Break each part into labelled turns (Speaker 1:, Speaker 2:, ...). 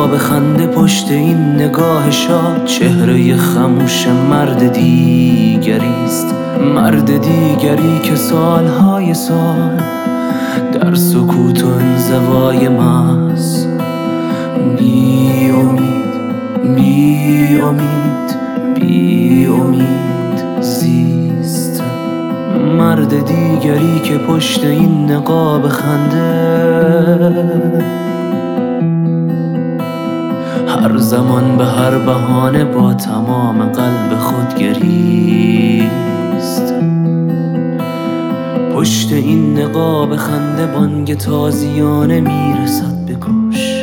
Speaker 1: نقاب خنده پشت این نگاه شاد، چهره خموش مرد دیگریست، مرد دیگری که سالهای سال در سکوت و انزوای ماست، بی امید بی امید بی امید زیست. مرد دیگری که پشت این نقاب خنده هر زمان به هر بهانه با تمام قلب خود گریست. پشت این نقاب خنده بانگ تازیانه میرسد به گوش،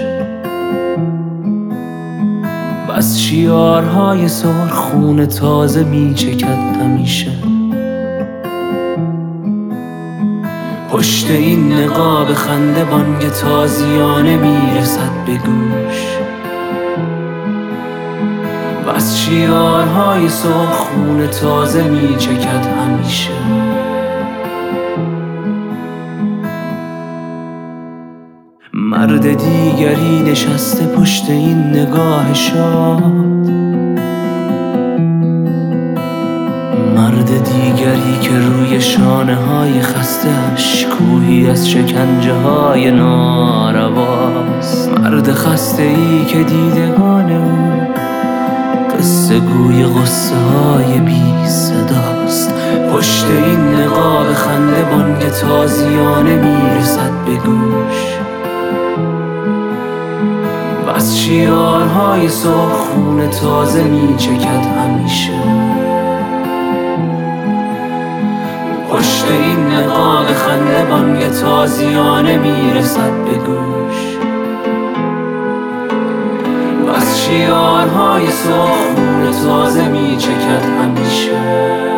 Speaker 1: بس شیارهای سرخ خون تازه میچکد همیشه. پشت این نقاب خنده بانگ تازیانه میرسد به گوش، بس شیارهای سرخ خون تازه میچکد همیشه. مرد دیگری نشسته پشت این نگاه شاد، مرد دیگری که روی شانه های خسته اش کوهی از شکنجه های نارواست، مرد خسته ای که دیدگان او قصه گوی غصه های بی صداست. پشت این نقاب خنده بانگ تازیانه میرسد به گوش، بس شیارهای سرخ خون تازه میچکد همیشه. پشت این نقاب خنده بانگ تازیانه میرسد به گوش، بس شیارهای سرخ خون تازه میچکد همیشه.